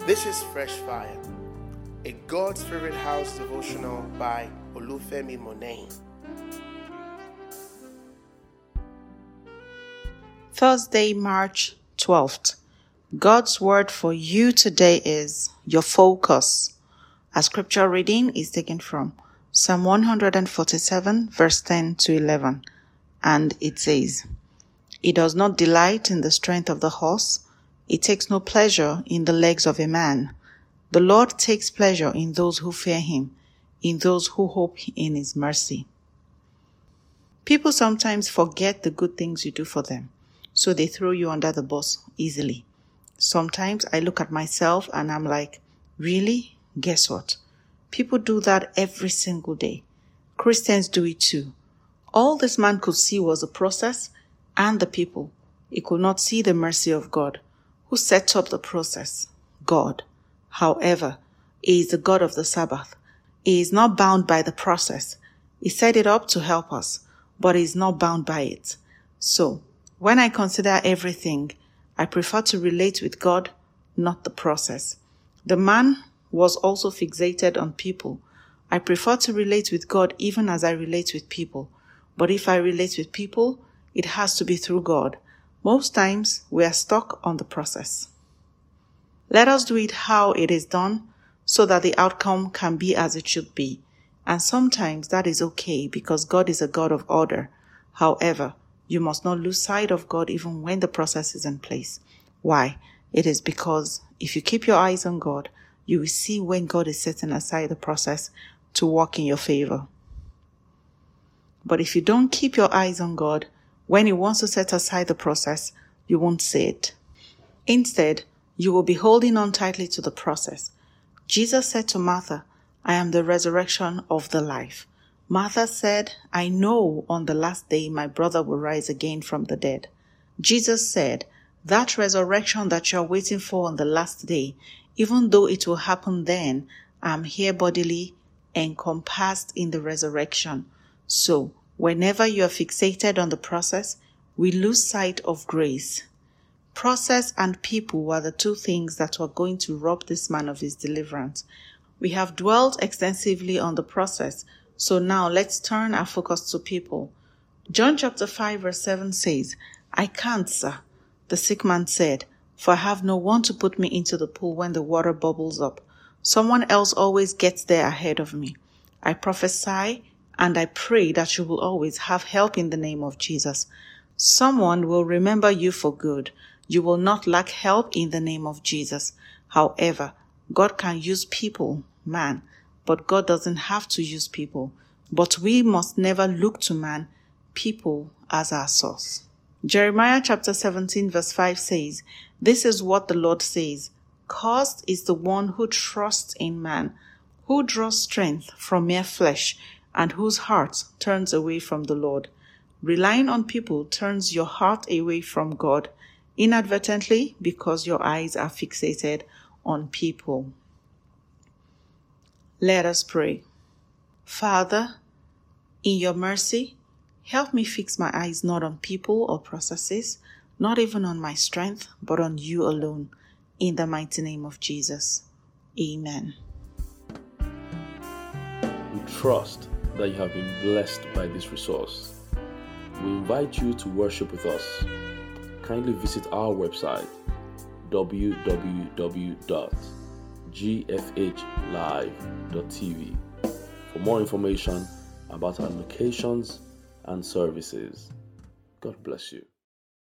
This is Fresh Fire, a God Spirit House devotional by Olufemi Monet. Thursday, March 12th. God's word for you today is your focus. Our scripture reading is taken from Psalm 147, verse 10 to 11. And it says, "He does not delight in the strength of the horse. He takes no pleasure in the legs of a man. The Lord takes pleasure in those who fear him, in those who hope in his mercy." People sometimes forget the good things you do for them, so they throw you under the bus easily. Sometimes I look at myself and I'm like, really? Guess what? People do that every single day. Christians do it too. All this man could see was the process and the people. He could not see the mercy of God. Who set up the process? God. However, He is the God of the Sabbath. He is not bound by the process. He set it up to help us, but He is not bound by it. So, when I consider everything, I prefer to relate with God, not the process. The man was also fixated on people. I prefer to relate with God even as I relate with people. But if I relate with people, it has to be through God. Most times, we are stuck on the process. Let us do it how it is done so that the outcome can be as it should be. And sometimes that is okay because God is a God of order. However, you must not lose sight of God even when the process is in place. Why? It is because if you keep your eyes on God, you will see when God is setting aside the process to work in your favor. But if you don't keep your eyes on God, when He wants to set aside the process, you won't see it. Instead, you will be holding on tightly to the process. Jesus said to Martha, "I am the resurrection of the life." Martha said, "I know on the last day my brother will rise again from the dead." Jesus said, that resurrection that you are waiting for on the last day, even though it will happen then, I'm here bodily encompassed in the resurrection. So, whenever you are fixated on the process, we lose sight of grace. Process and people were the two things that were going to rob this man of his deliverance. We have dwelt extensively on the process, so now let's turn our focus to people. John chapter 5 verse 7 says, "I can't, sir," the sick man said, "for I have no one to put me into the pool when the water bubbles up. Someone else always gets there ahead of me. I prophesy and I pray that you will always have help in the name of Jesus. Someone will remember you for good. You will not lack help in the name of Jesus. However, God can use people, man, but God doesn't have to use people. But we must never look to man, people as our source." Jeremiah chapter 17 verse 5 says, "This is what the Lord says, cursed is the one who trusts in man, who draws strength from mere flesh, and whose heart turns away from the Lord." Relying on people turns your heart away from God, inadvertently because your eyes are fixated on people. Let us pray. Father, in your mercy, help me fix my eyes not on people or processes, not even on my strength, but on you alone. In the mighty name of Jesus. Amen. We trust that you have been blessed by this resource. We invite you to worship with us. Kindly visit our website www.gfhlive.tv for more information about our locations and services. God bless you.